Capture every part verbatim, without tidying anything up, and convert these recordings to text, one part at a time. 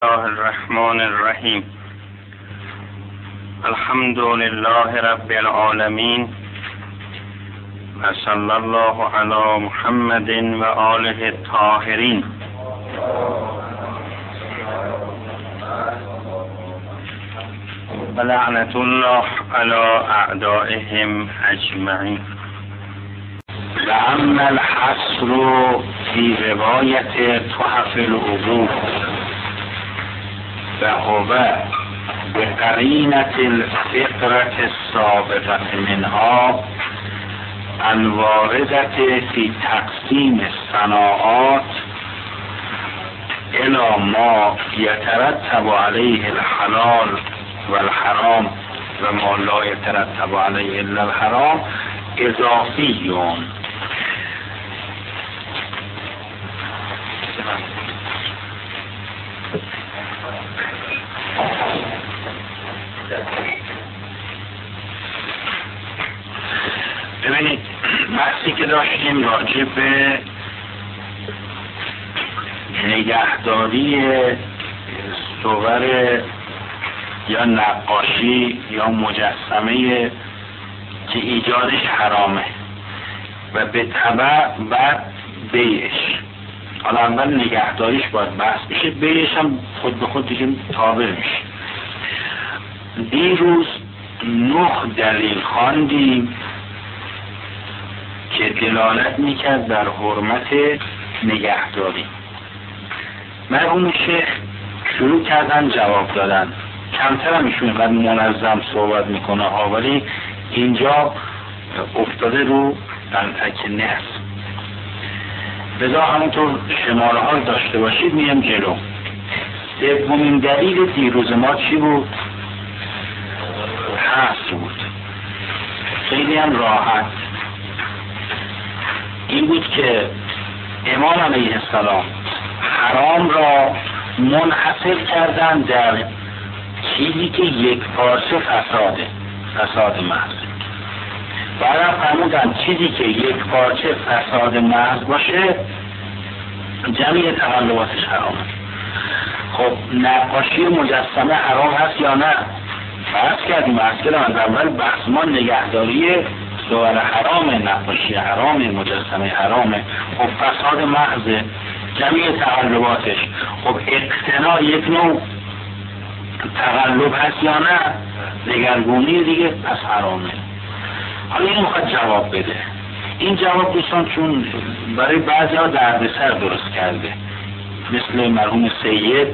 الله الرحمن الرحیم. الحمد لله رب العالمین و صلی الله علی محمد و آله الطاهرین. و لعنت الله علی اعدائهم اجمعین. و اما الحصر فی روایت تحف العبور و هو بقرینة الفقرة السابقة منها الواردة في تقسیم الصناعات الى ما يترتب عليه الحلال والحرام و ما لا يترتب عليه الا الحرام اضافیون. ببینید بحثی که داشتیم راجع به نگهداری صور یا نقاشی یا مجسمه که ایجادش حرامه و به تبع بعد بیعش. حالا اول نگهداریش باید بحث بشه، بیعش هم خود به خود دیگه تابع میشه. دیروز نه دلیل خواندیم که دلالت میکرد در حرمت نگهداری. مرحوم شیخ شروع کردن جواب دادن، کمتر هم ایشون اینقدر منظم صحبت میکنه ها، ولی اینجا افتاده رو دنتک نصف. بذار همونطور شماره ها داشته باشید میام جلو. سومین دلیل دیروز ما چی بود؟ حصر بود. خیلی هم راحت. این بود که امام علیه السلام حرام را منحصر کردن در چیزی که یک پارچه فساده، فساد محض. بعدم فرمودن چیزی که یک پارچه فساد محض باشه جمعی تقلباتش حرامه. خب نقاشی مجسمه حرام هست یا نه؟ بحث کردیم. بحث کردیم از اول بحث ما نگهداری صور حرام، نقاشی حرام، مجسمه حرامه. خب فساد محض جمعی تقلباتش. خب اقتناع یک نوع تقلب هست یا نه؟ دگرگونی دیگه، پس حرامه. حالا این میخواد جواب بده. این جواب دوستان چون برای بعضی ها دردسر درست کرده، مثل مرحوم سید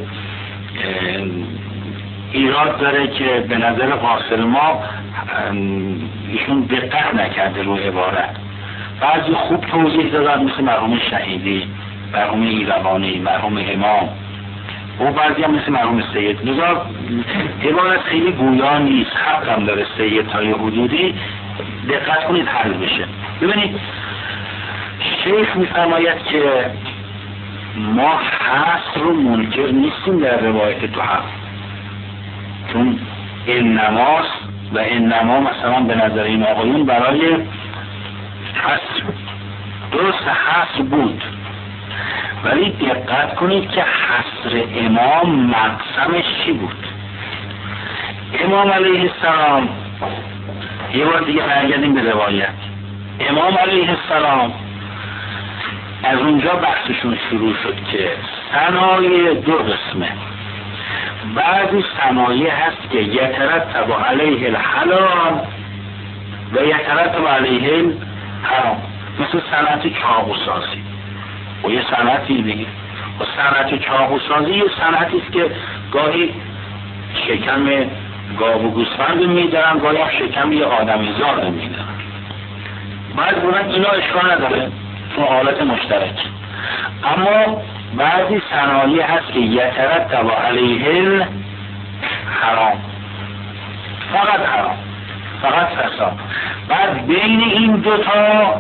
ایراد داره که به نظر حاصل ما ایشون دقت نکرده رو عبارت. بعضی خوب توضیح دادن مثل مرحوم شهیدی، مرحوم ایروانی، مرحوم امام، و بعضی هم مثل مرحوم سید. نظر عبارت خیلی گویا نیست، حق هم داره سید تا یه حدودی دقت کنید حل بشه. ببینید شیخ میفرماید که ما حصر رو منکر نیستیم در روایت تحف، چون این نماز و این نما مثلا به نظر این آقایون برای حصر درست حصر بود، ولی دقت کنید که حصر امام مقسمش چی بود. امام علیه السلام، یه بار دیگه برگردیم به روایت، امام علیه السلام از اونجا بحثشون شروع شد که صنایع دو قسمه. بعضی صنایع هست که یترتب علیه الحلال و یترتب علیه الحرام، مثل صنعت چاقوسازی و یه صنعتی دیگه. و صنعت چاقوسازی یه صنعتی است که گاهی شکم گاو و گوسفند میدارن، گاهی هم شکم یه آدمی زاد میدارن. بعد بودن اینا اشکال نداره چون حالت مشترک. اما بعضی صنایع هست که یترتب علیه الحرام، فقط حرام، فقط فساد. بعد بین این دوتا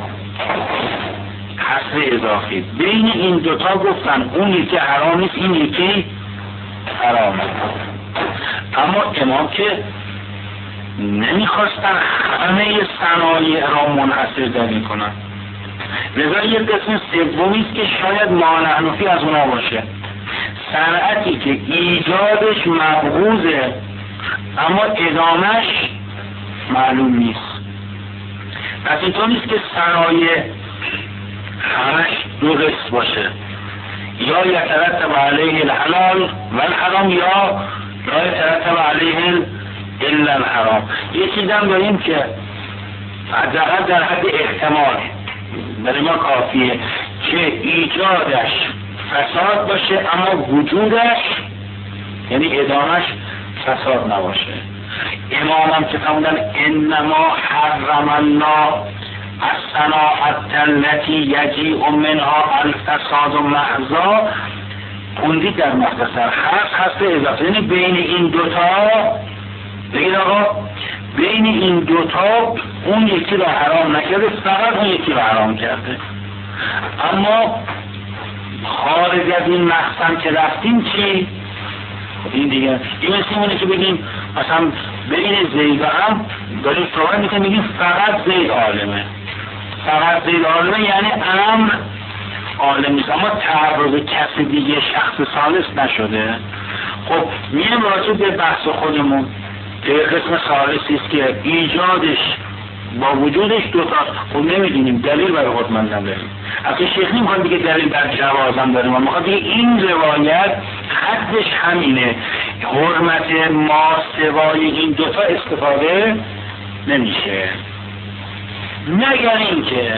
حصر اضافی، بین این دوتا گفتن اون یکی حرام نیست، این یکی حرامه. اما امام که نمیخواستن همه صنایع را منحصر در کنن، لذا یک قسم سومی است که شاید ما نحنفی از اونا باشه. صنعتی که ایجادش مبغوضه اما ادامش معلوم نیست. پس اینطور نیست که صنایع همش دو قسم باشه، یا یترتب علیه الحلال و الحرام یا لا یترتب علیه الا الحرام. یه چیز هم داریم که حداقل در حد احتمال برای ما کافیه که ایجادش فساد باشه اما وجودش یعنی ادامش فساد نباشه. امام هم که فرمودن انما حرم الله الصناعة التي یجیء منها الفساد محضا، خوندید در مختصر هست هست اضافه، یعنی بین این دوتا بگید آقا بین این دوتا اون یکی رو حرام نکرده، فقط اون یکی رو حرام کرده. اما خارج از این مقسم که رفتیم چی؟ این دیگه این مثل اونه که بگیم مثلا بین زید و هم داریم صحبت میکنیم میگیم فقط زید عالمه، فقط زید عالمه یعنی امر عالم نیست، اما تعرض کسی دیگه شخص ثالث نشده. خب میریم راجع به بحث خودمون که قسم ثالثی است که ایجادش با وجودش دوتاست. خب نمیدونیم دلیل برای خود من نداریم. اصلا شیخ نمیخواد دیگه دلیل بر جوازم داریم، ما میخواد دیگه این روایت حدش همینه، حرمت ما سوای این دوتا استفاده نمیشه. مگر اینکه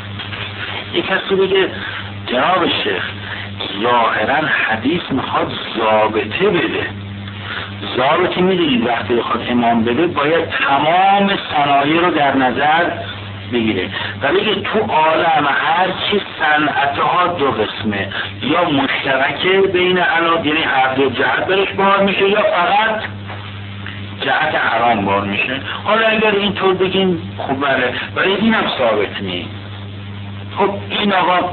یک کسی بگه جناب شیخ ظاهرا حدیث میخواد ضابطه بده. ضابطه میدونید وقتی بخواد امام بده باید تمام صنایع رو در نظر بگیره و بگه تو عالم هر چی صنعتها دو قسمه، یا مشترکه بین علات یعنی هر دو جهت برش بار میشه یا فقط جهت حرام بار میشه. حالا اگر اینطور بگیم خوب بله، ولی این هم ثابت نیست. خب این آقا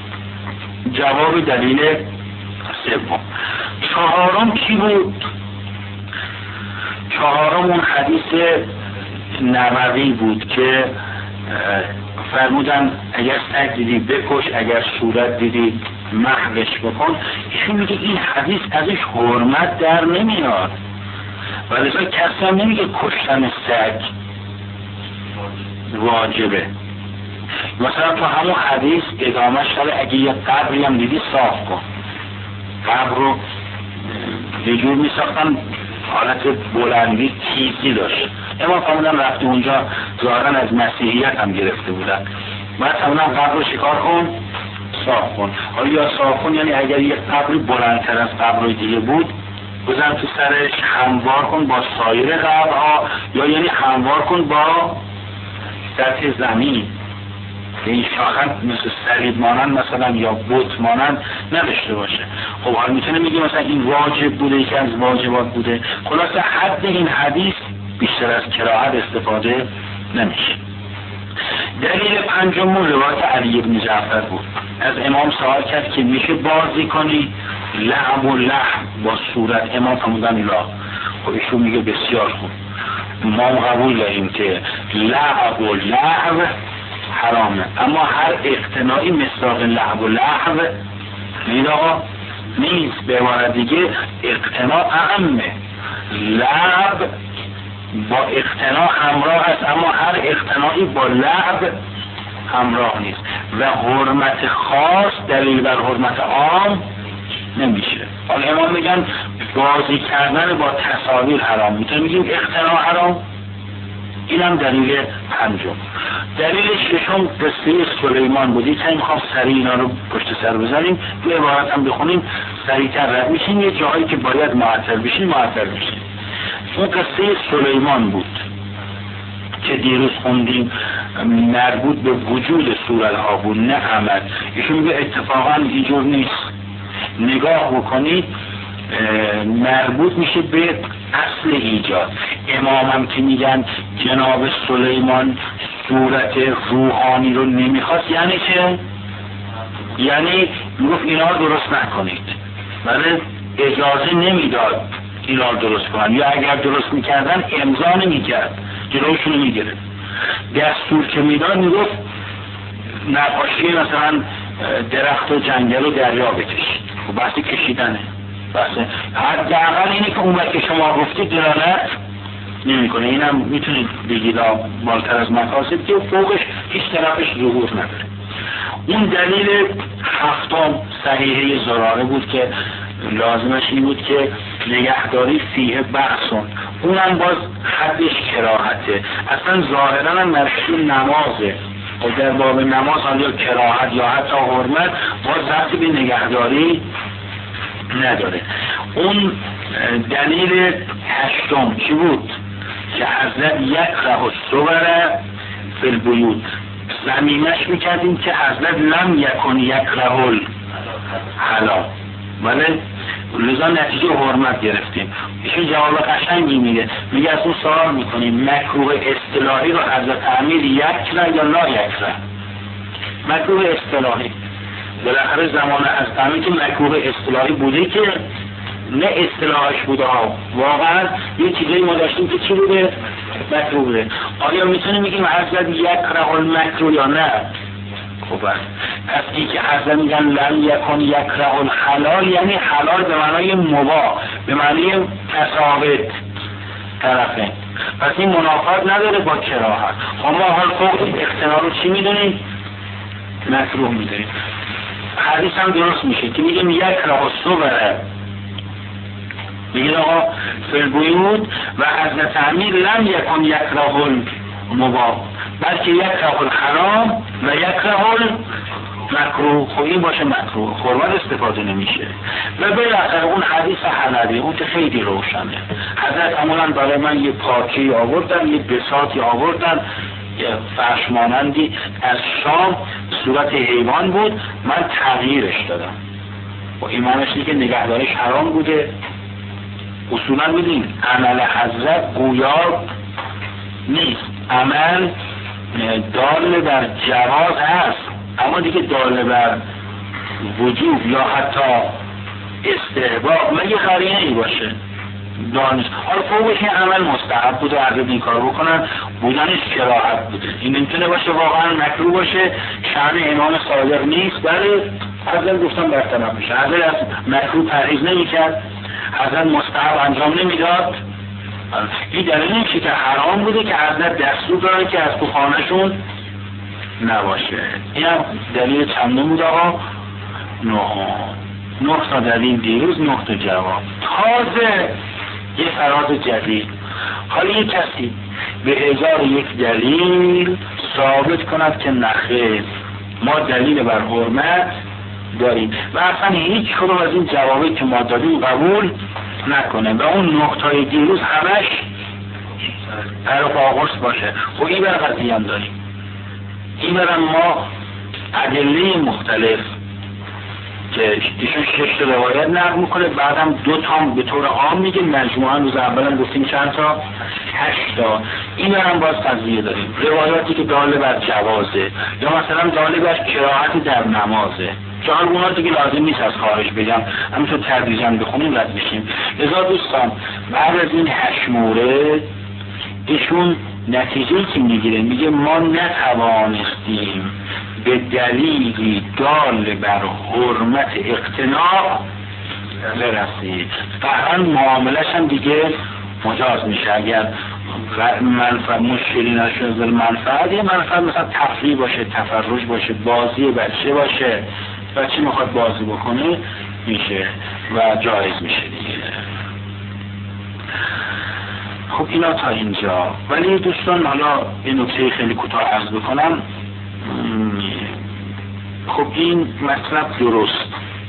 جواب دلیل سوم. چهارم کی بود؟ چهارم اون حدیث نبوی بود که فرمودن اگر سگ دیدی بکش، اگر صورت دیدی محوش بکن. ایشون میگه این حدیث ازش حرمت در نمیاد، ولی کسی هم نمیگه کشتن سگ واجبه. مثلا تو همون حدیث ادامه شده اگه یه قبری هم دیدی صاف کن. قبر رو یه جور می ساختن حالت بلندی تیزی داشت. اما فرمودن رفتی اونجا ظاهرا از مسیحیت هم گرفته بودن. باید فرمودن قبر رو شکار کن صاف کن. حالا یا صاف کن یعنی اگر یه قبری بلندتر از قبرهای دیگه بود بزن تو سرش، هموار کن با سایر قبرها، یا یعنی هموار کن با سطح زمین، این شاخت مثل سرید مانند مثلا یا بوت مانند نداشته باشه. خب حالا میتونه میگه مثلا این واجب بوده، یکی از واجبات بوده. خلاصه حد این حدیث بیشتر از کراهت استفاده نمیشه. دلیل پنجم روایت علی بن جعفر بود. از امام سوال کرد که میشه بازی کنی لعب و لحم با صورت؟ امام فرمودن لا. خب ایشون میگه بسیار خوب، ما قبول داریم که لعب و لحم حرامه، اما هر اقتناعی مصداق لعب و لحم نیست آقا، نیست. به عبارت دیگه اقتناع اعمه، لعب با اقتناع همراه است، اما هر اقتناعی با لعب همراه نیست و حرمت خاص دلیل بر حرمت عام نمیشه. حالا امام میگن بازی کردن با تصاویر حرام، میتونه میگیم اقتناع حرام. اینم دلیل پنجم. دلیل ششم قصه سلیمان بودی که میخوام سریع اینا رو پشت سر بزنیم، دو عبارت هم بخونیم سریعتر رد میشیم، یه جایی که باید معطل بشیم معطل بشیم. اون قصه سلیمان بود که دیروز خوندیم، مربوط به وجود صورت ها بود نه عمل. ایشون میگه اتفاقا اینجور نیست، نگاه بکنید مربوط میشه به اصل ایجاد. امام هم که میگن جناب سلیمان صورت روحانی رو نمیخواست، یعنی چه؟ یعنی میگفت اینا رو درست نکنید، ولی اجازه نمیداد اینا رو درست کنن، یا اگر درست میکردن امضا نمیکرد، جلوشون میگرفت. دستور که میداد میگفت نقاشی مثلا درخت و جنگل و دریا بکشید. خب بحثی کشیدنه. بسه حداقل اینه که اون وقت که شما گفتید دلالت نمیکنه. اینم میتونید بگید بالاتر از مقاصد که فوقش هیچ طرفش ظهور نداره. اون دلیل هفتم صحیحه زراره بود که لازمش این بود که نگهداری فیه بحثون، اونم باز حدش کراهته. اصلا ظاهرا هم مرشون نمازه و در باب نماز حالا کراهت یا حتی حرمت باز ربطی به نگهداری نداره. اون دلیل هشتم چی بود؟ که حضرت یکره الصور فی البیوت، ضمیمش میکردیم که حضرت لم یکن یکره الحلال، ولی لذا نتیجه حرمت گرفتیم. ایشون جواب قشنگی میده، میگه از اون سوال میکنیم مکروه اصطلاحی رو حضرت امیر یکره یا لا یکره؟ مکروه اصطلاحی بالاخره زمان از امیر که مکروه اصطلاحی بوده که نه اصطلاحش بوده ها، واقعا یه چیزایی ما داشتیم که چی بوده؟ مکروه بوده. آیا میتونیم بگیم حضرت یکره المکروه یا نه؟ خب پس این که حضرت میگن لم یکن یکره الحلال یعنی حلال به معنای مباح، به معنای تساوت طرفه، پس این منافات نداره با کراهت. ما حال فوق اقتنا رو چی میدونیم؟ مکروه میدونیم. حدیث هم درست میشه که میگیم یکره الصور، میگه آقا فی البیوت و حضرت امیر لم یکن یکره المباح بلکه یکره الحرام و یکره المکروه. خب این باشه مکروه، حرمت استفاده نمیشه. و بالاخره اون حدیث حلبی اون که خیلی روشنه، حضرت عمولا برای من یه پاکی آوردن، یه بساطی آوردن، یه فرش مانندی از شام صورت حیوان بود، من تغییرش دادم. و این معنیش که نگهدارش حرام بوده. اصولا میدین عمل حضرت گویا نیست، عمل دال بر جواز هست اما دیگه دال بر وجوب یا حتی استحباب مگه قرینه ای باشه دانش. حالا فوقش این عمل مستحب بود و عرض این کار بکنن، بودنش کراهت بوده. این نمیتونه باشه واقعا مکروه باشه، شأن امام صادق نیست، بله حضرت گفتم برطرف میشه. حضرت از مکروه پرهیز نمیکرد، حضرت مستحب انجام نمیداد. این دلیل نمیشه که حرام بوده که حضرت دستور داره که از تو خانهشون نباشه. این هم دلیل چندم بود آقا؟ نه نه تا دلیل دیروز، نه تا جواب. تازه یه فراز جدید. حالا یک کسی به هزار یک دلیل ثابت کند که نخیر ما دلیل بر حرمت داریم و اصلا هیچ کدوم از این جوابی که ما دادیم قبول نکنه و اون نقطه دیروز همش طرف آغرس باشه. و این بر قضیه هم داریم، این برم ما ادله مختلف که ایشون شش تا روایت نقل میکنه، بعدم دو تا به طور عام میگه، مجموعا روز اولم گفتیم چند تا؟ هشت تا. این برم باز قضیه داریم، روایاتی که داله بر جوازه یا مثلا داله بر کراهت در نمازه، که حال اونا دیگه لازم نیست از خارج بگم، همینطور تدریجاً بخونیم رد بشیم. لذا دوستان بعد از این هشت مورد ایشون نتیجه‌ای که میگیره میگه ما نتوانستیم به دلیلی دال بر حرمت اقتناع برسیم. فقط معاملش هم دیگه مجاز میشه اگر منفعت مشکلی نشد و منفعت یه منفعت مثلا تفریح باشه، تفرج باشه، بازی بچه باشه، بچه میخواد بازی بکنه میشه و جایز میشه دیگه. خب اینا تا اینجا. ولی دوستان حالا این نکته خیلی کوتاه عرض بکنم. خب این مطلب درست،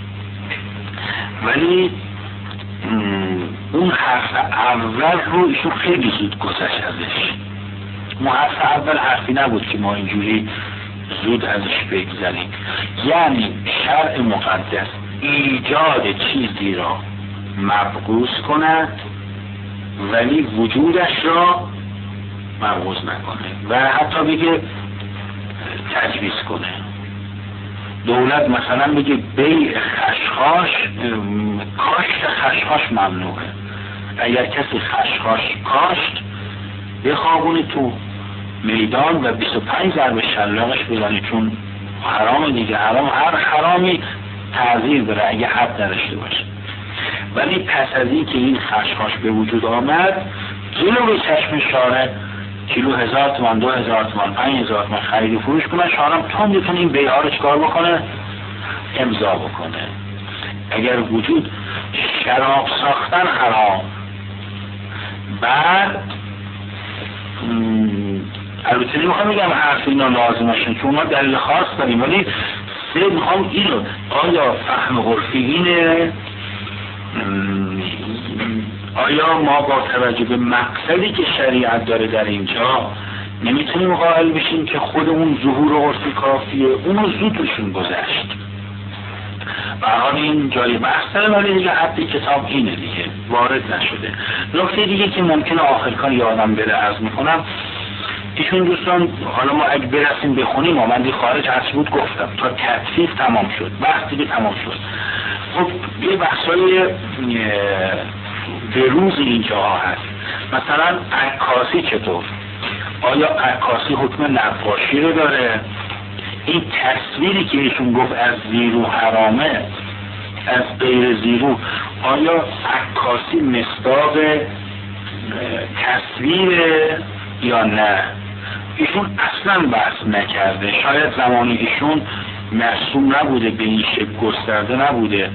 ولی اون حرف اول رو ایشون خیلی زود گذشت ازش. ما حرف اول حرفی نبود که ما اینجوری زود ازش بگذاریم. یعنی شرع مقدس ایجاد چیزی را مبغوض کند ولی وجودش را مبغوض نکنه و حتی بگه تجویز کنه. دولت مثلا بگه بیع خشخاش، کاشت خشخاش ممنوعه. اگر کسی خشخاش کاشت بخوابونی تو میدان و بیست و پنج ضرب شلاقش بزنی، چون حرام دیگه. حرام هر حرامی تعذیر داره اگه حد نداشته باشه. ولی پس از این که این خشخاش به وجود آمد، جلوی چشم شارع کیلو هزار تومان، دو هزار تومان، پنج هزار تومان خرید و فروش کنه، شارع تا میتونه این بیعه رو چکار بکنه؟ امضا بکنه. اگر وجود شراب ساختن حرام، بعد البته نمیخوام بگم حرف اینا لازم هاشن چون ما دلیل خاص داریم، ولی سه میخوام اینو آیا فهم عرفی اینه؟ آیا ما با توجه به مقصدی که شریعت داره در اینجا نمیتونیم قائل بشیم که خود اون ظهور عرفی کافیه؟ اونو زودشون گذشت. برحال این جای بحث داره، ولی دیگه حتی کتاب اینه دیگه وارد نشده. نکته دیگه که ممکنه آخرکار یادم بره عرض میکنم، ایشون دوستان حالا ما اگه برسیم بخونیم، ما من دی خارج هرچی بود گفتم تا تطفیف تمام شد، بحث دیگه تمام شد. خب یه بحثای بروز اینجا هست. مثلا عکاسی چطور؟ آیا عکاسی حکم نقاشی رو داره؟ این تصویری که ایشون گفت از زیرو حرامه، از غیر زیرو، آیا عکاسی مصداق تصویره یا نه؟ ایشون اصلا بحث نکرده. شاید زمانی ایشون مرسوم نبوده، به این شکل گسترده نبوده،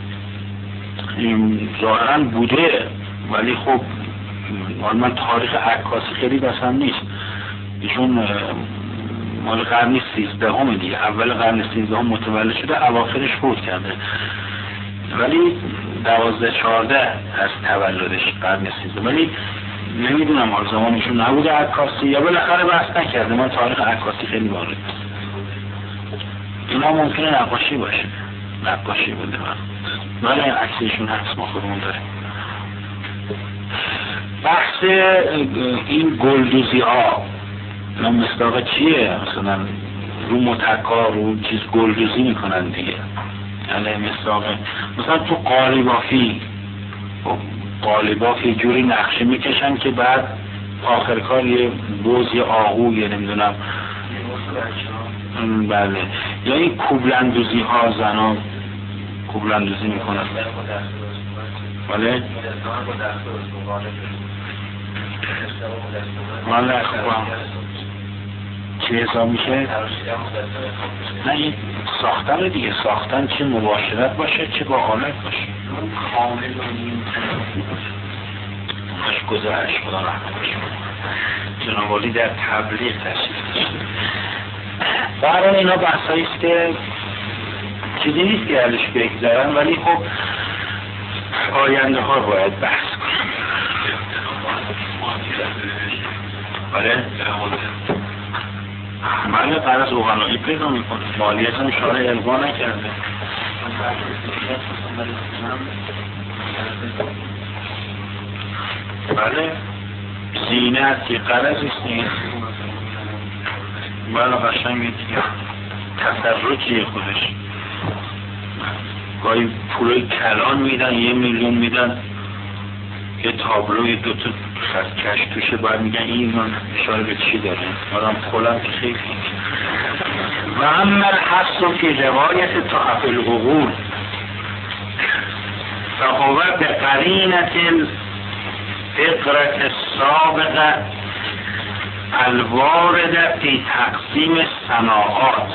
ظاهرا بوده، ولی خب من تاریخ عکاسی خیلی بسم نیست. ایشون مال قرن سیزدهم دیگه، اول قرن سیزدهم متولد شده، اواخرش فوت کرده، ولی دوازده چهارده از تولدش قرن سیزدهم، ولی نمیدونم حال زمانشون نبوده عکاسی یا بالاخره بحث نکرده. من تاریخ عکاسی خیلی وارد نیست. اینا ممکنه نقاشی باشه، نقاشی بوده من ولی عکسشون هست، ما خودمون داریم. بحث این گلدوزی ها مصداق چیه؟ مثلا رو متکا رو چیز گلدوزی میکنن دیگه، یعنی مصداق مثلا تو قالیبافی قالیباف یه جوری نقشه میکشن که بعد آخر کار یه بوز، یه آهو، یه نمیدونم بله، یا این کوبلندوزی ها، زنان کوبلندوزی میکنن بله بله خوبم چه حساب میشه؟ نه این ساختن دیگه، ساختن چه مباشرت باشه چه با حالت باشه. باش گذاشت خدا رحمت باشه. جناب عالی در تبلیغ تشریف داشته. برای اینا بحثاییست که چیزی نیست که ازش بگذارن، ولی خب آینده ها باید بحث کنن. بله؟ بله قرض اوغنایی پیدا میکنه، مالیت هم شارع الغا نکرده. بله زینت یه قرض نیست، بله قشنگ دیگه تسرکیه خودش. گاهی پولای کلان میدن، یه میلیون میدن، یه تابلوی دوتا خط کش توشه، باید میگن این من اشاره به چی داره؟ آدم خلم که خیلی و اما الحص فی روایت تحف العقول فهو به قرینت الفقرة السابقه الوارده فی تقسیم صناعات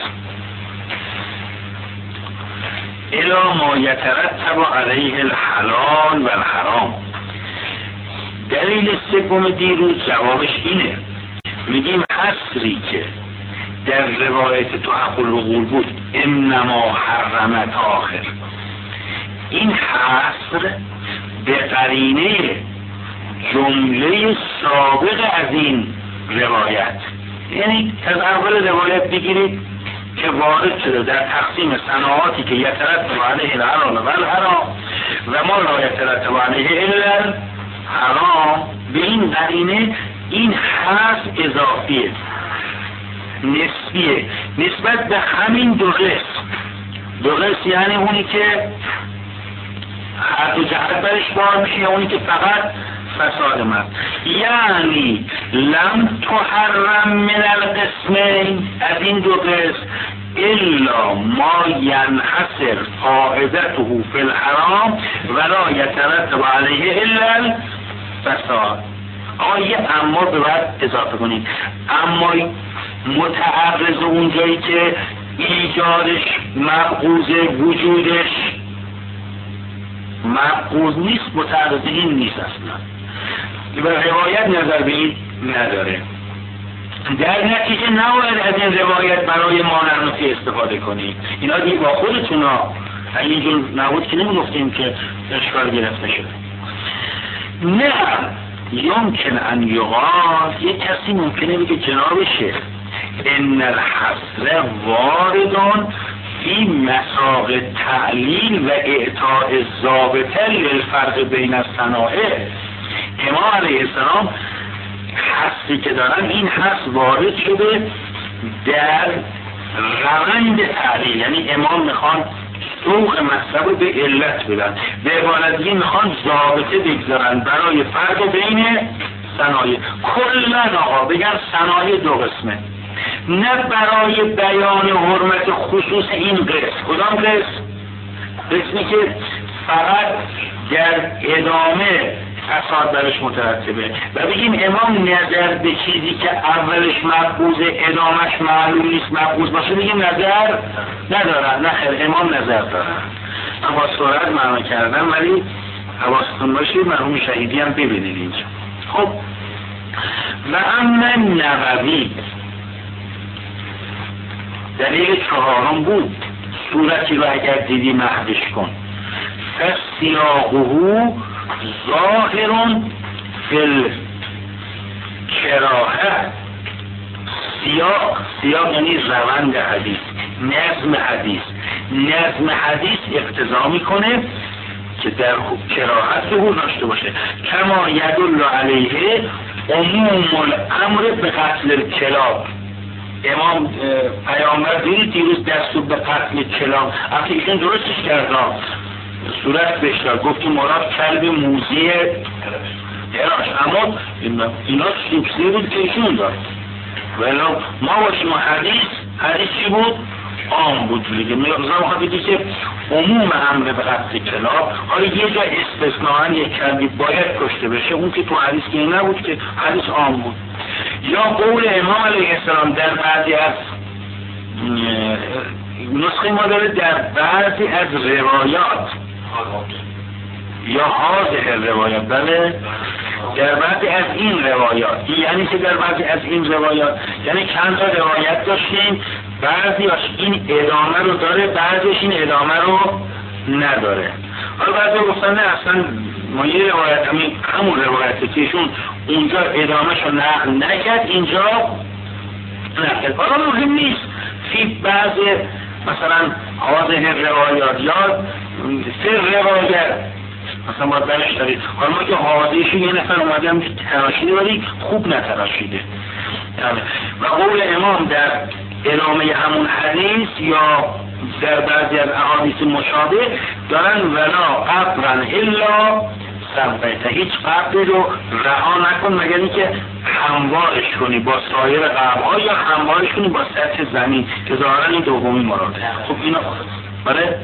الی ما یترتب علیه الحلال و الحرام. دلیل سوم دیروز جوابش اینه، میگیم حصری که در روایت تحف العقول بود انما حرمت آخر، این حصر به قرینه جمله سابق از این روایت، یعنی از اول روایت بگیرید که وارد شده در تقسیم صناعاتی که یترتب علیه الحلال و الحرام و ما لا یترتب علیه الا حرام، به این قرینه این حرف اضافیه، نسبیه، نسبت به همین دو قسم. دو قسم یعنی اونی که هر دو جهت برش بار میشه یا اونی که فقط فساد مست. یعنی لم تحرم من القسمین، از این دو قسم، الا ما ینحصر فائدته فی الحرام ولا یترتب علیه الا الفساد. آقا یه اما به بعد اضافه کنید. اما متعرض اونجایی که ایجادش مبغوض، وجودش مبغوض نیست، متعرض این نیست اصلا و روایت نظر به این نداره. در نتیجه نباید از این روایت برای مانعنفی استفاده کنید. اینا دیگه با خودتون ها، اگه اینجور نبود که نمیگفتیم که اشکال گرفته شده. نه یمکن ان یقال، یک کسی ممکنه بگه جناب شیخ ان الحصر واردون فی مساق تعلیل و اعطاء الضابطه للفرق بین الصنایع. امام علیه السلام حسی که دارن، این حس وارد شده در روند تعلیل، یعنی امام میخوان سوق مطلب به علت بدن، به عبارت دیگه میخوان ضابطه بگذارن برای فرق بین صنایع. کلا آقا بگن صنایع دو قسمه، نه برای بیان حرمت خصوص این قسم. کدام قسم؟ قسمی که فقط در ادامه فساد برش مترتبه و بگیم امام نظر به چیزی که اولش مبغوضه ادامش معلوم نیست مبغوض باشه، بگیم نظر ندارن. نه خیر، امام نظر دارن. من با سرعت معنا کردم ولی حواستون باشه مرحوم شهیدی هم ببینید اینجا. خب و اما نووی دلیل چهارم بود، صورتی رو اگر دیدی محوش کن. فسیاقه ظاهر فی الکراهه. سیاق، سیاق یعنی روند حدیث، نظم حدیث. نظم حدیث اقتضا میکنه که در کراهت ظهور داشته باشه. کما یدل علیه عموم الامر به قتل الکلاب. امام پیامبر دیدید دیروز دستور به قتل کلاب، اصلا ایشون درستش کردن، صورت بشتر گفت که مراد کلب موذی هراش، اما اینا سوکسی بود که ایشون داد. ولی ما باشیم حدیث، حدیث چی بود؟ عام بود دیگه. میرزا میخواد بگی که عموم امر به قتل کلاب، حالا یه جا استثناءً یک کلبی باید کشته بشه، اون که تو حدیث که این نبود که حدیث عام بود. یا قول امام علیه السلام در بعضی از نسخه ما داره در بعضی از روایات یا حاضر روایات، بله در بعضی از این روایات، یعنی که در بعضی از این روایات یعنی چند تا روایت داشتیم، بعضیش این ادامه رو داره، بعضیش این ادامه رو نداره. حالا بعضی گفتن نه اصلا ما یه روایت همین همون روایتی که ایشون اونجا ادامهش رو نقل نکرد اینجا نقل. حالا مهم نیست فی بعض مثلا حاضر روایات یا سر روایت مثلا باید برش دارید. حالا ما که حاضرشو یه نفر اومده هم تراشیده ولی خوب نتراشیده. و قول امام در ادامه همون حدیث یا در بعضی از احادیث مشابه دارن ولا قبرن الا سبقیته، هیچ قبری رو رها نکن مگر اینکه هموارش کنی با سایر قبرها یا هموارش کنی با سطح زمین که ظاهرا این دومی مراده. خب اینا بله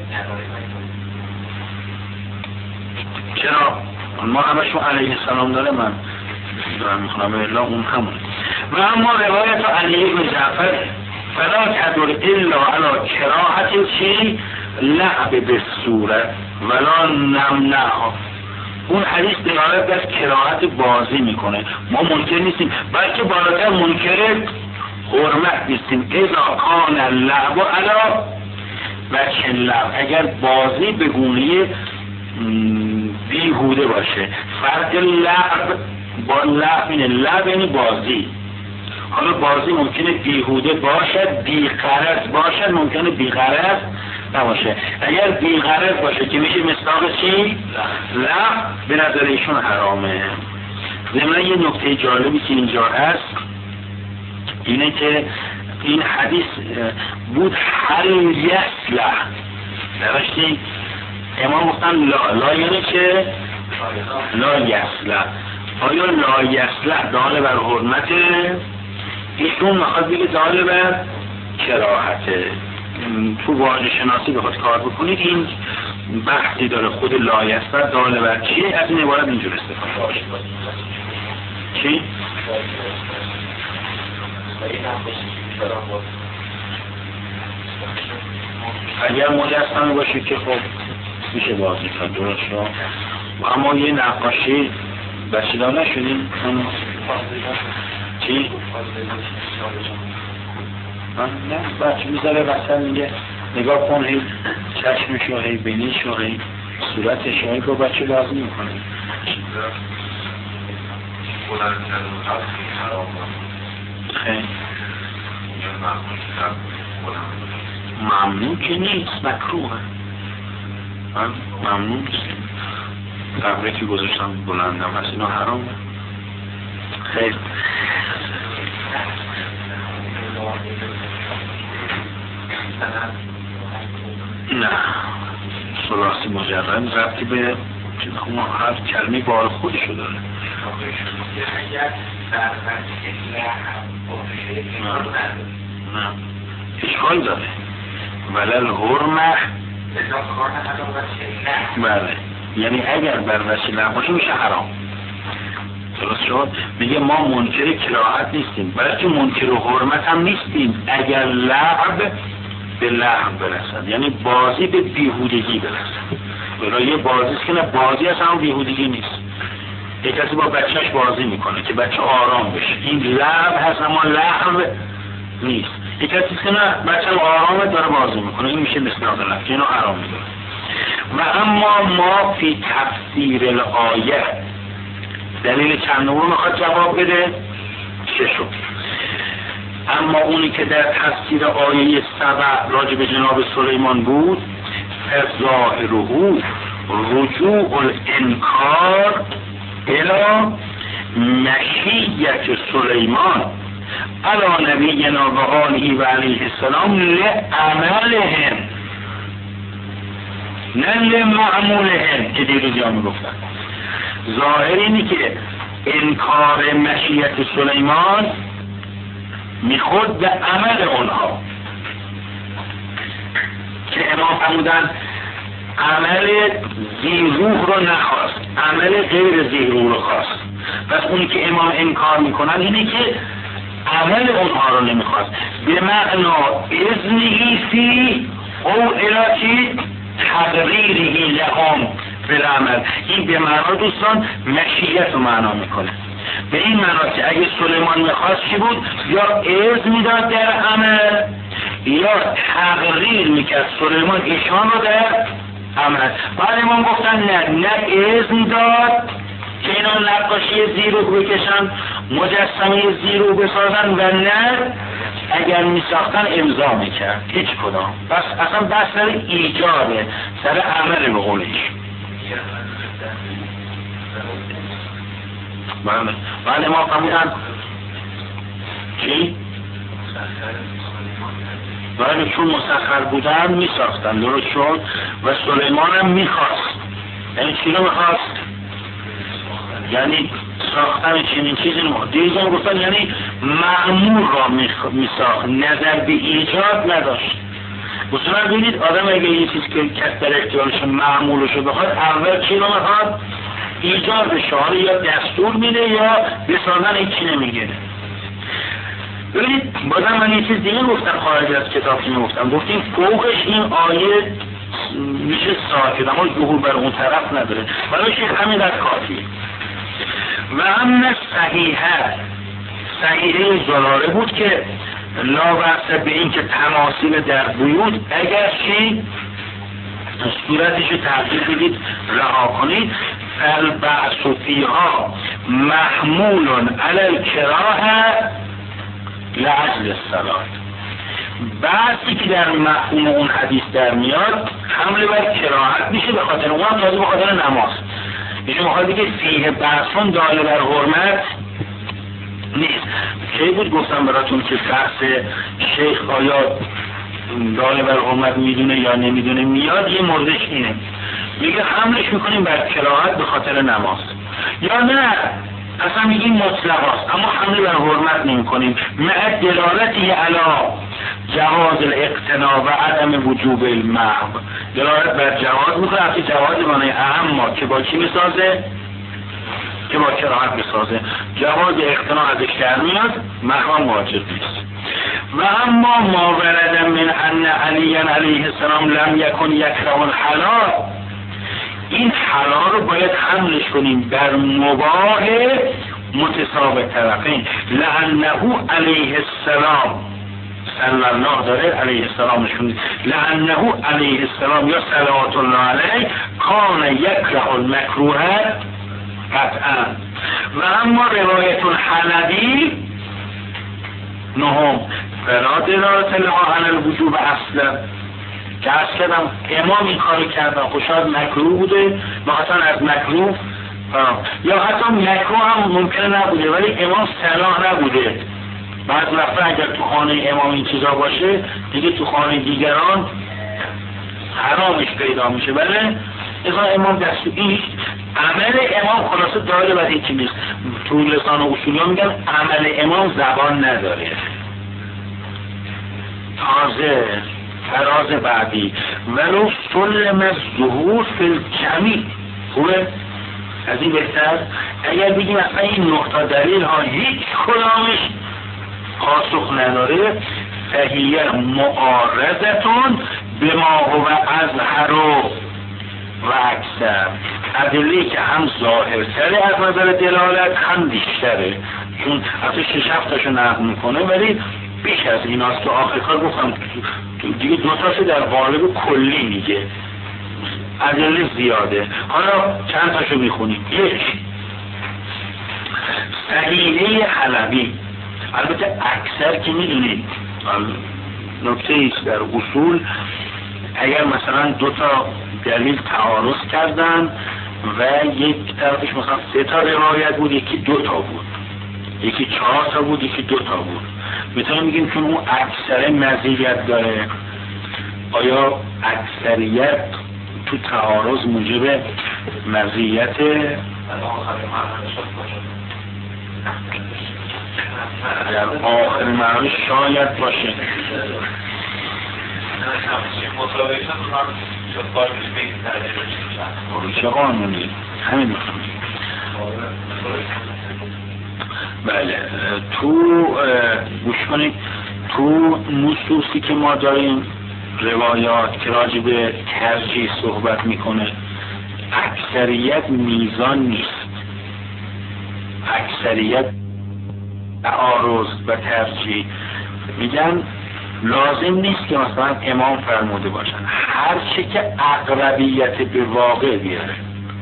چرا ما همشون علیه السلام داره، من دارم میخونم الا اون همون. و اما روایت علی بن جعفر فلا تدر الا علی کراهت چی لعب به صورت ولا نمنعها. اون حدیث دلالت بر کراهت بازی میکنه، ما منکر نیستیم بلکه بالاتر منکر حرمت نیستیم. اذا کان اللعب علی وجه اللعب، اگر بازی به گونه بیهوده باشه. فرق لعب با لعب اینه، لعب یعنی بازی. حالا بازی ممکنه بیهوده باشد، بیغرض باشد، ممکنه بیغرض نباشه. اگر بیغرض باشه که میشه مصداق چی؟ لعب، به نظر ایشون حرامه. ضمن یه نکته جالبی که اینجا هست اینه که این حدیث بود هل یصلح، نوشتی امام گفتن لا، لا یعنی که لا یصلح. آیا لایصلح دال بر حرمته؟ ایشون میخواد بگه دال بر کراهته. تو واژه شناسی بخواد کار بکنید این بحثی داره، خود لایصلح دال بر چیه، از این عبارت اینجور استفاده باشه. چی؟ اگر مجسمه باشه که خب میشه بازی کرد، درست شد. اما یه نقاشی بچه‌دار نشدیم؟ چی؟ نه بچه میذاره وسط میگه نگاه کن، هی چشمشو هی بینیشو هی صورتشو هی با بچه بازی میکنه. خیلی ممنون که نیست، مکروه. من ممنون نیست، قبره که گذاشتم بلندم هست، اینا حرامه. خیلی نه سلاسی مجرد ربطی به هر کلمه بار خودشو داره. نه اشکال داره. ولل حرمه بله، یعنی اگر بر وسیله باشه میشه حرام. درست شد؟ میگه ما منکر کراهت نیستیم، بلکه منکر حرمت هم نیستیم اگر لعب به لعب برسد، یعنی بازی به بیهودگی برسد. برای یه بازی است که نه بازی هست هم بیهودگی نیست. یک کسی با بچهش بازی میکنه که بچه آرام بشه، این لعب هست اما لعب نیست. یک کسی که نه بچه آرامه داره بازی میکنه، این میشه مثل لعب، اینو حرام میدونه. و اما ما فی تفسیر الآیه، دلیل چند نمونه میخواد جواب بده؟ ششم. اما اونی که در تفسیر آیه سبع راجع به جناب سلیمان بود، فظاهره رجوع الانکار الى مشیت سلیمان علی نبینا و آله و علیه السلام لعملهم نه لمعمولهم که دیروز یا میگفتن. ظاهر اینی که انکار مشیت سلیمان میخورد به عمل اونها که امام فرمودن عمل زیروح رو نخواست، عمل غیر زیروح رو خواست. پس اونی که امام انکار میکنن اینه که عمل اونها رو نمیخواست، به معنا اذنهی فی او الاتی تقریری لهم بالعمل. این به معنا دوستان مشیت رو معنا میکنه، به این معنا که اگه سلیمان میخواست چی بود؟ یا اذن میداد در عمل یا تقریر میکرد سلیمان ایشان رو در عمل. بعد امام گفتن نه نه اذن داد که اینا نقاشی زیرو بکشن، مجسمه زیرو بسازن، و نه اگر میساختن امضا میکرد هیچ کدام. بس اصلا بس سر ایجاده، سر عمل به قولش. بله بله ما فهمیدن چی؟ بله چون مسخر بودن میساختن، درست شد. و سلیمان هم میخواست، یعنی چی رو میخواست؟ یعنی ساختن چنین چیزی رو دیگه گفتن، یعنی معمول را میساخت، نظر به ایجاد نداشت. اصولا ببینید آدم اگه یه چیز که کس در اختیارش معمولشو بخواد، اول چی رو میخواد؟ ایجادش، حالا یا دستور میده یا بسازن هیچی نمیگه. ببینید بازم من یه چیز دیگه گفتم خارج از کتاب که میگفتم، گفتیم فوقش این آیه میشه ساکت، اما ظهور بر اون طرف نداره، برای شیخ همین در کافیه. و هم صحیحه صحیحه زراره بود که لا بحث به این که تماثیل در بیوت اگر چی صورتش رو تغییر بدید رها کنید، فالبعث فیها محمول علی الکراهه لعجل الصلاة. بعضی که در مفهوم اون حدیث در میاد حمله بر کراهت میشه، به خاطر اون هم تازه به خاطر نماز میشه. میخواد بگه فیه بحثون داله بر حرمت نیست. کی بود گفتم براتون که بحث شیخ آیا داله بر حرمت میدونه یا نمیدونه میاد، یه موردش اینه، میگه حملش میکنیم بر کراهت به خاطر نماز، یا نه اصلا میگیم مطلق است اما حمله بر حرمت نمی کنیم. مع دلالتی علا جواز الاقتناع و عدم وجوب المحو، دلالت بر جواز میکنه. اصلا جواز معنی اما که با چی میسازه؟ که با کراهت میسازه. جواز اقتناع ازش در میاد، محو واجب نیست. و اما ما ورد من ان علی علیه السلام لم یکن یکره الحلال، این حلال رو باید حملش کنیم بر مباح متساوی طرفین. لعنه علیه السلام صلی الله داره علیه السلام نشون، لعنه علیه السلام یا صلوات الله علیه کان یکره المکروه قطعا. و اما روایت الحلبی نهم فلا دلالت لها علی الوجوب اصلا، که از کردم امام این کاری کردن خوشحال مکروه بوده، مثلا از مکروه یا حتی مکروه هم ممکنه نبوده ولی امام صلاح نبوده. بعض وقتا اگر تو خانه امام این چیزا باشه دیگه تو خانه دیگران حرامش پیدا میشه. ولی اصلا امام دستو این عمل امام خلاصه داره و هیچی نیست. تو لسان اصولی ها میگن عمل امام زبان نداره. تازه فراز بعدی ولو سلم ظهور فی الجمیع، خوبه؟ از این بهتر اگر بگیم اصلا این نقطه دلیل ها هیچ کدامش پاسخ نداره، فهیه معارضتون به ما هو اظهر و اکثر، ادله‌ای که هم ظاهرتره از نظر دلالت هم بیشتره، چون اصلا شش هفتاشو نقل میکنه ولی بیش از این هست. تو آخر کار گفتم دیگه دوتاشو در قالب کلی میگه، ادله زیاده. حالا چند تاشو میخونیم. یک صحیحه حلبی، البته اکثر که میدونید نکته ایست در اصول، اگر مثلا دو تا دلیل تعارض کردن و یک طرفش مثلا سه تا روایت بود یکی دو تا بود یکی چهار تا بود یکی دو تا بود، میتونیم میگیم که اون اکثر مزیت داره. آیا اکثریت تو تعارض موجب مزیت در آخر معنی شاید باشه. چه قانونی؟ همین میخوام. بله تو گوش کنید، تو نصوصی که ما داریم روایات که راجع به ترجیح صحبت میکنه، اکثریت میزان نیست. اکثریت تعارض و ترجیح میگن لازم نیست که مثلا امام فرموده باشن، هر چه که اقربیت به واقع بیاره.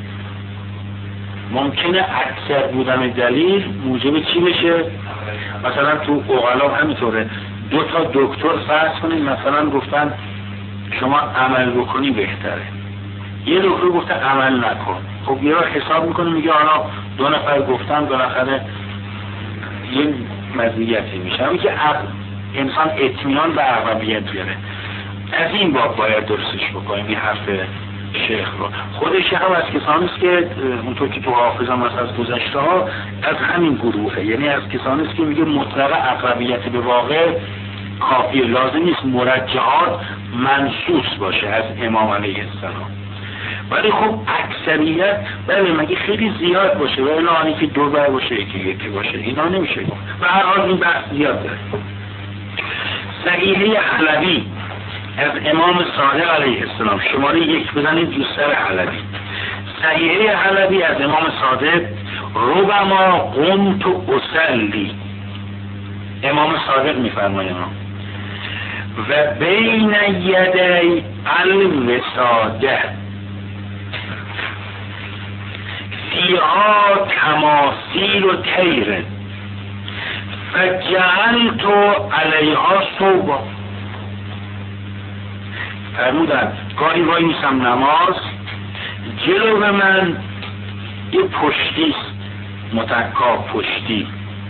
ممکنه اکثر بودن دلیل موجب چی بشه؟ مثلا تو اغلا همینطوره، دو تا دکتر فرض کنید مثلا گفتن شما عمل بکنی بهتره، یه دکتر گفته عمل نکن. خب یه را حساب میکنه میگه حالا دو نفر گفتن بالاخره یه مزیتی میشه، همین که انسان اطمینان به اقربیت بیاره. از این باب باید درستش بکنیم این حرف شیخ رو. خودش هم از کسانی است که اونطور که تو حافظم از گذشته ها از همین گروهه، یعنی از کسانی است که میگه مطلق اقربیت به واقع کافی، لازم نیست مرجحات منصوص باشه از امام علیه السلام. ولی خب اکثریت بله مگه خیلی زیاد باشه و الانی که دو بر باشه یکی یکی باشه اینا نمیشه و هر حال این بحث زیاد داره. صحیحه حلبی از امام صادق علیه السلام، شماره یک بزنید دوستر حلبی. صحیحه حلبی از امام صادق، ربما قمت اصلی، امام صادق میفرمایند و بین یدی الوساده فیها تماثیل و تیر فجعلت علیها صوبا. فرمودن گاهی وای میسم نماز، جلو به من یه پشتیست، متکا پشتی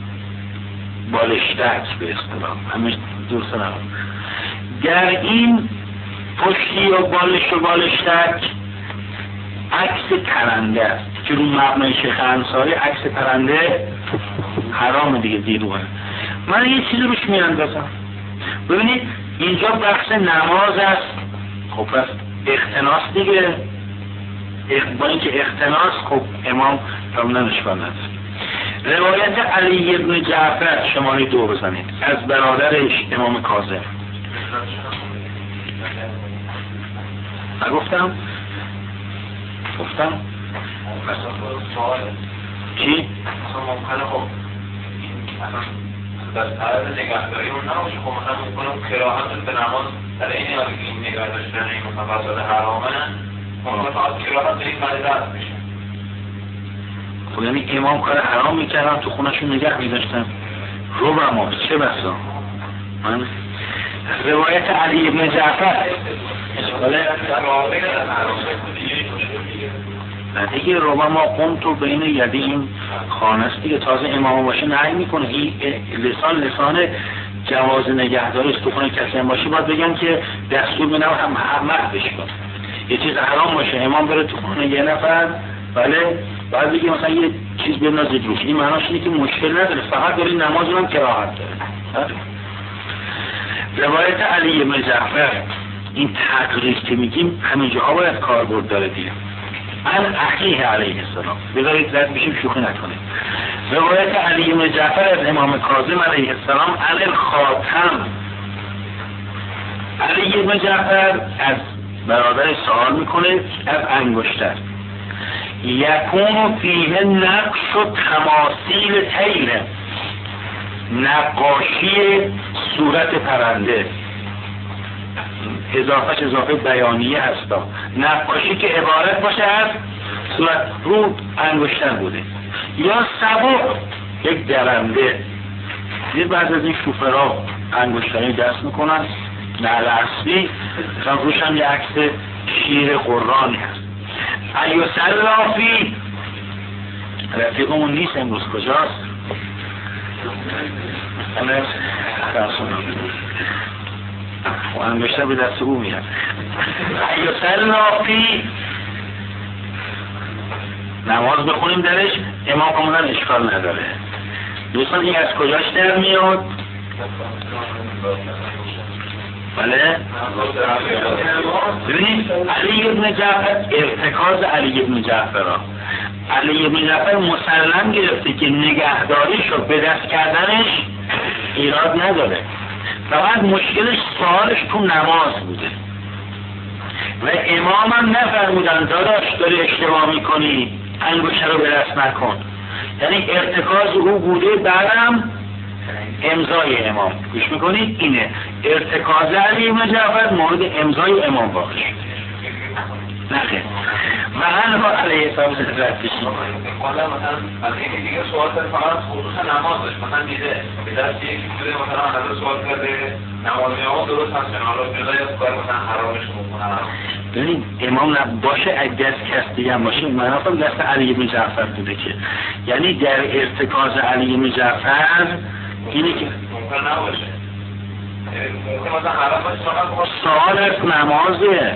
بالشتک به اصطلاح، همه درست نماز. در این پشتی و بالش و بالشتک عکس پرنده است. که رو مبنای شیخ انصاری عکس پرنده حرام دیگه دیروه. من یه چیزی روش میاندازم. ببینید اینجا بحث نماز است، خب پس اختناس دیگه، با اینکه اختناس خب امام کاملا اشکال نداره. روایت علی ابن جعفر شماره دو بزنید از برادرش امام کاظم. نگفتم؟ گفتم؟ چی؟ ممکنه خب در طرف نگهداری اون نباشه، خب مثلا ممکنه کراهت به نماز در این حالی که این نگه داشتن این مثلا فساد حرامه ممکنه فقط کراهت به این معنی رد میشه. خب یعنی امام کار حرام میکردن تو خونشون نگه میداشتن رو بما چه بسا. من روایت علی ابن جعفر نه دیگه ربما قمتو بین یدی این خانه است دیگه، تازه امام باشه نهی میکنه. این لسان لسان جواز نگهداری است. تو خونه کسی هم باشه باید بگن که دستور میدم هم حرمت بشکن. یه چیز حرام باشه امام بره تو خونه یه نفر بله باید بگه مثلا یه چیز بنازید روش. این معناش اینه که مشکل نداره، فقط داری نماز رو هم کراهت داره. روایت علی ابن جعفر این تقریر که میگیم همینجاها باید کاربرد داره دیگه. ان اخیه علیه السلام بذارید رد بشیم شوخی نکنید. روایت علی ابن جعفر از امام کاظم علیه السلام علی الخاتم. علی ابن جعفر از برادر سوال میکنه از انگشتر یکون فیه نقش و تماثیل طیره، نقاشی صورت پرنده، اضافهش اضافه بیانیه هستا، نقاشی که عبارت باشه از صورت رو انگشتر بوده یا سبق یک درنده. یه بعض از این شوفرها انگشتری دست میکنن نعل اصلی مثلا روش هم یه عکس شیر قرآنی هست. ایو سلافی رفیقمون نیست امروز کجاست؟ و انگشتر به دست او میاد. ایو سلافی نماز بخونیم درش امام کاملا اشکال نداره. دوستان این از کجاش در میاد؟ بله؟ ببینید علی ابن جعفر ارتکاز علی ابن جعفر علی ابن جعفر مسلم گرفته که نگهداریش رو به دست کردنش ایراد نداره، فقط مشکلش سوالش تو نماز بوده و امام هم نفرمودن داداش داری اشتباه میکنی انگشت رو به دست نکن. یعنی ارتکاز او بوده بعدم امضای امام. گوش میکنید اینه ارتکاز علی ابن جعفر مورد امضای امام واقع شده. نخیر و هنها علیه السلام رد بشید. حالا مثلا از این دیگه سوال کرد فقط خصوص نماز داشت، مثلا دیده به دست یکی بوده مثلا حضرت سوال کرده نماز میامون درست هست حالا جدای از کار مثلا حرامش میکنن. ببینید امام باشه اگه دست کس دیگه هم باشه منافق دست علی ابن جعفر بوده که یعنی در ارتکاز علی ابن جعفر اینه که ممکن نباشه مثلا حرام باشه فقط سوال از نمازه.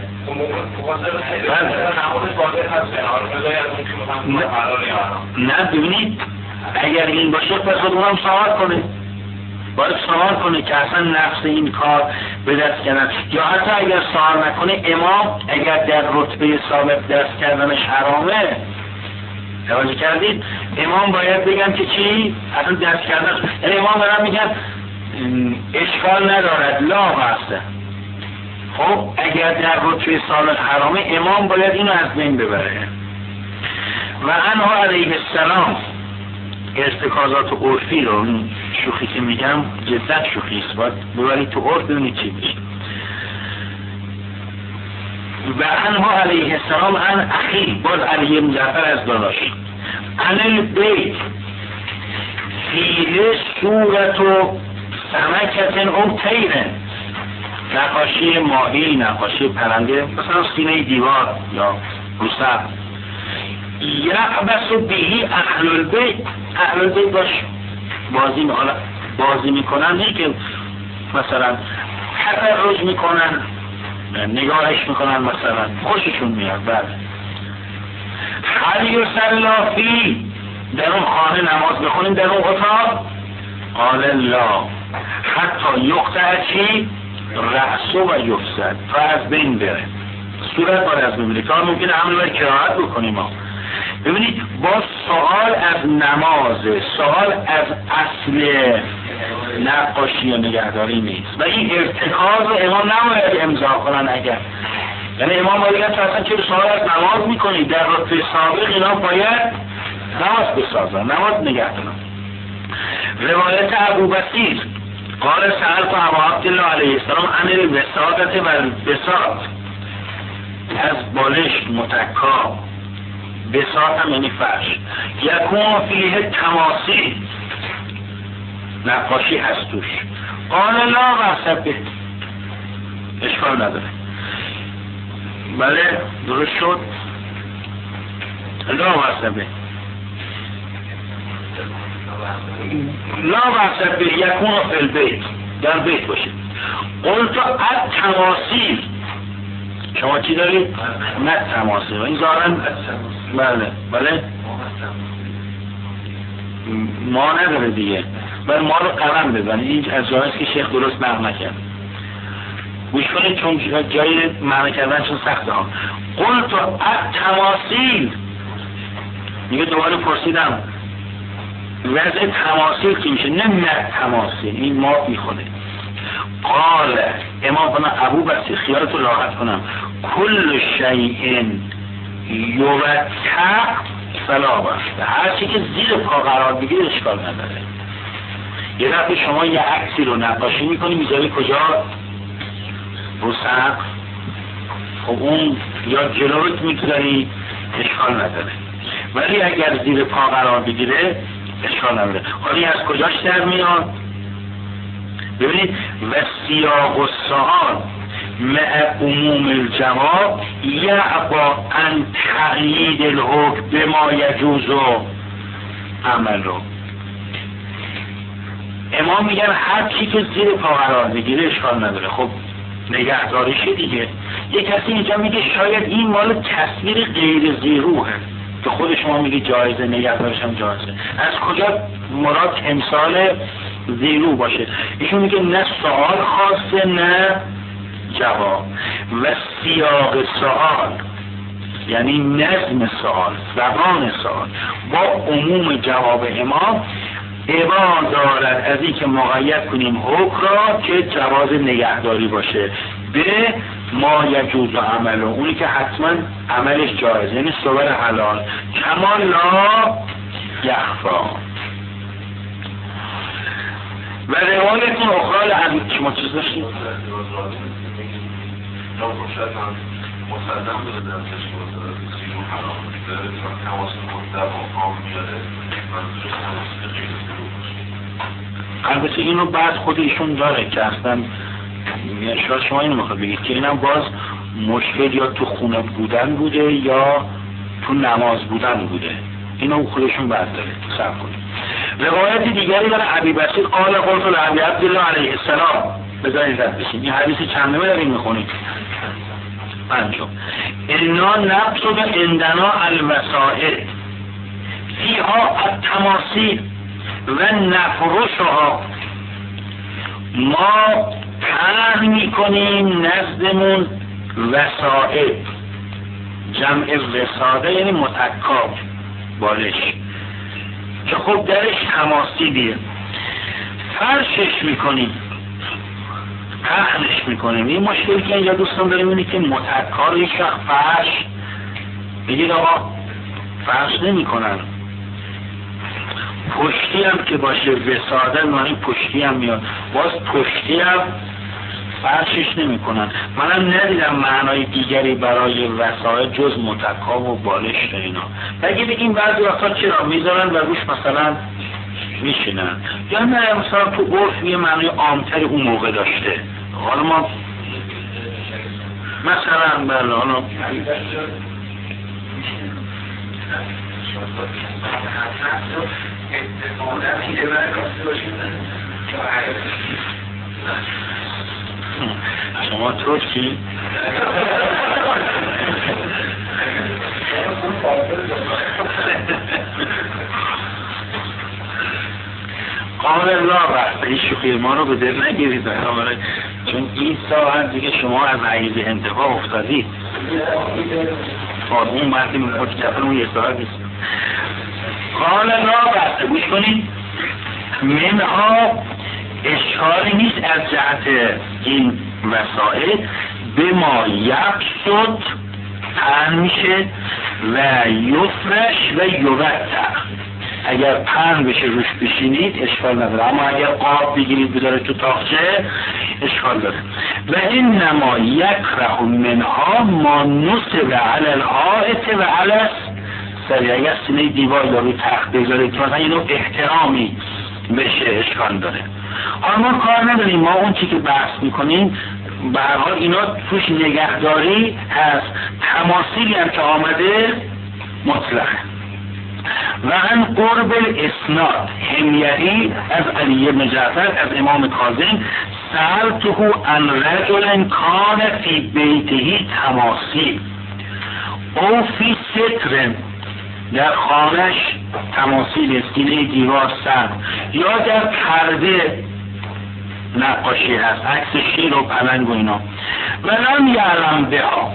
نه ببینید اگر این باشه پس خود اونم سوال کنه، باید سوال کنه که اصلا نفس این کار به دست کردن، یا حتی اگر سوال نکنه امام اگر در رتبه سابق دست کردنش حرامه توجه کردید امام باید بگن که چی؟ اصلا دست کردن یعنی امام برام میگن اشکال ندارد لا بسته. خب اگر در رتبه سابق حرامه امام باید اینو از بین ببره. و انها علیه السلام ارتکازات عرفی رو شوخی که میگم جدا شوخی است باید ببرید تو عرف ببینید چی میشه. و انها علیه السلام ان اخی باز علی بن جعفر از داداش ان البیت فیه صورت و سمکتن او تیرن، نقاشی ماهی نقاشی پرنده مثلا سینه دیوار یا روسب یعبس بهی اهل البیت. اهل البیت باش بازی میکنن بازی میکنن نه که مثلا تفرج میکنن نگاهش میکنن مثلا خوششون میاد. بعد هل یصلی فی، در اون خانه نماز بخونیم در اون اتاق؟ قال لا، حتی یقطع چی؟ رأسو و یفسد، تا از بین بره، صورت باید از بین بره، تا ممکنه عمل باید کراهت بکنیم ما. ببینید با سوال از نماز، سوال از اصل نقاشی و نگهداری نیست و این ارتکاز امام نباید امضا کنن. اگر یعنی امام باید اصلا چه سوال از نماز میکنید، در رتبه سابق اینا باید نماز بسازن، نماز نگه دارن. روایت ابو بصیر قال سألت ابا عبدالله علیه السلام عن الوسادت و البساط، از بالشت متکا، بساط هم یعنی فرش، یکون فیه تماثیل، نقاشی هست توش. قال لا بأس به، اشکال نداره. بله درست شد. لا بأس به، لا بأس به یکون فی البیت، در بیت باشه. قلت التماثیل، شما چی دارید؟ نه تماثیل، این ظاهرا بله بله ما نداره دیگه، بله ما رو قلم بزنید، این از جایست که شیخ درست معنی نکرد. گوش کنید چون جای معنی کردن چون سخته ها. قلت التماثیل، میگه دوباره پرسیدم وضع تماثیل که میشه، نه نه تماثیل، این ما میخونه. قال امام کنم ابو بصیر خیالتو راحت کنم، کل شیء یوتع فلا باش، هر چی که زیر پا قرار بگیره اشکال نداره. یه دفعه شما یه عکسی رو نقاشی میکنی میذاری کجا؟ رو سقف، خب اون یا جلوت میگذاری اشکال نداره، ولی اگر زیر پا قرار بگیره اشکال نداره. حالی از کجاش در میاد؟ ببینید و سیاق و سؤال مع عموم الجواب یعبا ان تقیید الحکم بما یجوز و عمل رو. امام میگن هر چی که زیر پا قرار بگیره اشکال نداره. خب نگهداریشه دیگه. یه کسی اینجا میگه شاید این مال تصویر غیر زیروه که خود شما میگه جایزه، نگهداریش هم جایزه. از کجا مراد تمثال زیرو باشه؟ ایشون میگه نه سوال خاصه نه جواب. و سیاق سوال یعنی نظم سوال، زبان سوال با عموم جواب امام عبا دارد از این که مقید کنیم حکم را که جواز نگهداری باشه به ما یجوز و عمل، اونی که حتما عملش جایز، یعنی صور حلال، کما لا یخفا. و روایت اخرى عبید شما چیز داشتیم؟ مسلم بوده در تشکیل سیرون حرام داره چون تماس مدر و قام میاده منظورش تماس غیر سیرون باشه. البته اینو بعد خود ایشون داره که اصلا شاید شما اینو میخواد بگید که اینم باز مشکل یا تو خونه بودن بوده یا تو نماز بودن بوده، اینو خودشون بعد داره صبر کنید. روایت دیگری داره ابی بصیر قال قلت لابی عبدالله علیه السلام، بذارید رد بشیم. این حدیث چندمه داریم میخونید؟ پنجم. انا نقصد عندنا الوسائل فیها التماثیل و نفرشها، ما طرح میکنیم نزدمون وسائل، جمع وساده یعنی متکا، بالش که خب درش تماثیلیه، فرشش میکنیم، پهنش میکنیم. این مشکلی که اینجا دوستان داریم اینه که متکا رو یک وقت فرش بگید آقا فرش نمی کنن، پشتی هم که باشه وساده معنی پشتی هم میاد، باز پشتی هم فرشش نمی کنن. منم ندیدم معنای دیگری برای وسایل جز متکا و بالشت اینا. بگی بگیم بعضی وقتا چرا میذارن و روش مثلا میشینن، یا نه مثلا تو عرف یه معنای عامتری اون موقع داشته. حالا ما مثلا بله حالا شما ترکی قال الله بحث این شوخی ما رو به دل نگیرید چون این ساعت دیگه شما از عیز انتفاع افتادید اون مردی متکفل اون یه ساعت نیست. قال الله بحث گوش کنید منها اشکالی نیست از جهت این وسائل به ما یبسد پهن میشه و یفرش و یبتع اگر پهن بشه روش بشینید اشکال نداره، اما اگر قاب بگیرید بداره تو تاقچه اشکال داره. و این نما یکره منها ما نصب علی الحائط و علی سری اگر سینه دیوار داره تخت بذاره که مثلا یه نوع احترامی بشه اشکال داره. حالا ما کار نداریم، ما اون چی که بحث میکنیم به هر حال اینا توش نگهداری هست، تماثیلی هم که آمده مطلقه. و عن قرب الاسناد حمیری از علی بن جعفر از امام کاظم سألته عن رجل کان فی بیته تماثیل او فی ستر در خانش تماثیل سینه دیوار سر یا در پرده نقاشی هست عکس شیر و پلنگ و اینا و لم یعلم بها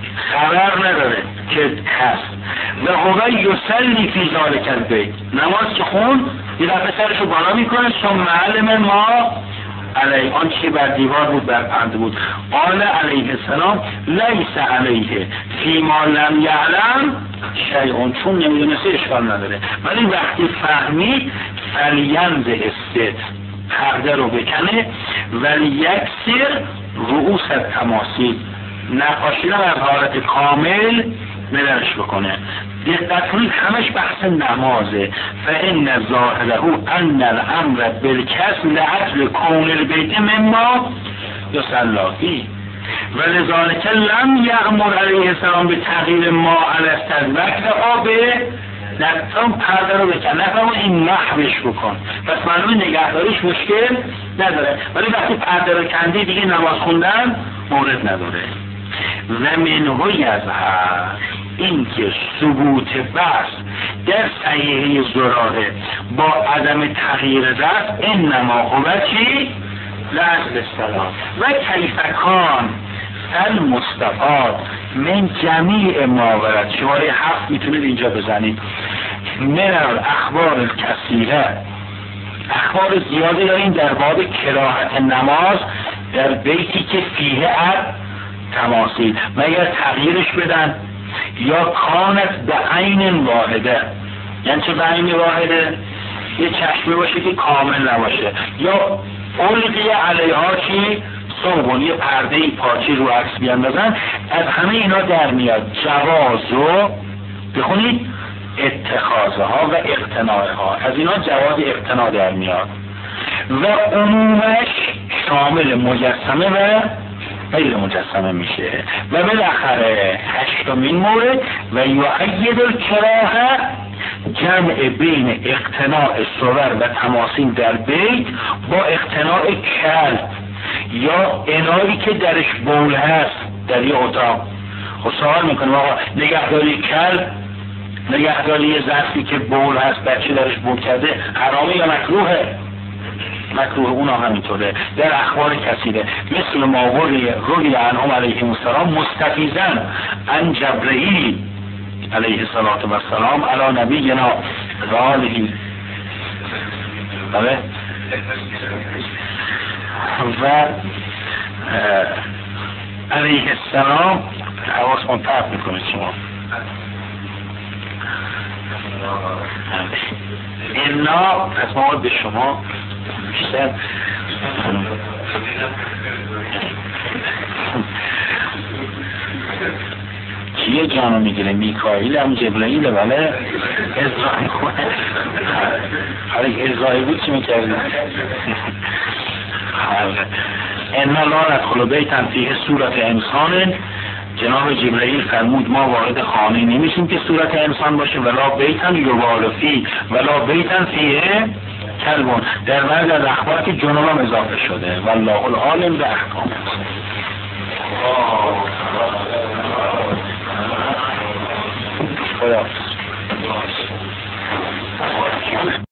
خبر نداره که هست و هو یصلی فی ذلک البیت نماز که خون یه دفعه سرشو بالا میکنه چون معلم ما علیه آن چی بر دیوار بود بر پرده بود قال علیه السلام لیس علیه فی ما لم یعلم شیئون چون نمیدونسته اشکال نداره ولی وقتی فهمید فلینز استد پرده رو بکنه ولی یکسر رؤوس تماثیل نقاشی رو از حالت کامل بدرش بکنه. دقت کنید همش بحث نمازه. فإن ظاهره ان الامر بالکسر لعجل کون البیت مما یصلی فیه ولذلك لم یأمر علیه السلام به تغییر ما علی استدبک آبه نتون پرده رو بکن نفهم این محوش بکن پس معلوم نگهداریش مشکل نداره ولی وقتی پرده رو کندی دیگه نماز خوندن مورد نداره. و منهو یظهر این که ثبوت بحث در صحیحه زراره با عدم تغییر دست انما هو چی؟ لعجل السلام و کیفکان سل مستفاد من جمیع ما ورد شماره هفت میتونید اینجا بزنید من الاخبار الکثیره اخبار زیاده داریم در باب کراهت نماز در بیتی که فیه اب تماثیل مگر تغییرش بدن یا کانت به عین واحده یعنی چه به عین واحده یه چشمه باشه که کامل نباشه یا القی علیها چی صوبون یه پرده پاچی رو عکس بیاندازن از همه اینا در میاد جواز و بخونید اتخاذها و اقتناعها از اینا جواز اقتناع در میاد و عمومش شامل مجسمه و غیر مجسمه میشه و بالاخره هشتمین مورد و یؤید الکراهه جمع بین اقتناع صور و تماثیل در بیت با اقتناع کل یا انایی که درش بول هست در یه اتاق. خب سوال میکنم آقا نگهداری کل نگهداری یه ظرفی که بول هست بچه درش بول کرده حرامه یا مکروهه؟ مکروه اونا همینطوره در اخبار کثیره مثل ما روی عنهم علیهم السلام مستفیزن عن جبرئیل علیه السلام علی نبینا و آله و علیه السلام حواس منطقه میکنید شما اینا پس ما به شما بیشتر کیه جانو میگیره میکائیل هم جبرائیل بله ازرائیل کنه حالا ازرائیل بود چی میکردی اینا لا ندخل بیتن فیه صورت انسان جناب جبرائیل فرمود ما وارد خانه نمیشیم که صورت انسان باشه ولا بیتن یبال فی ولا بیتن فیه کلبون در بعض از اخبار که جنوب هم اضافه شده والله العالم به احکام است. خدا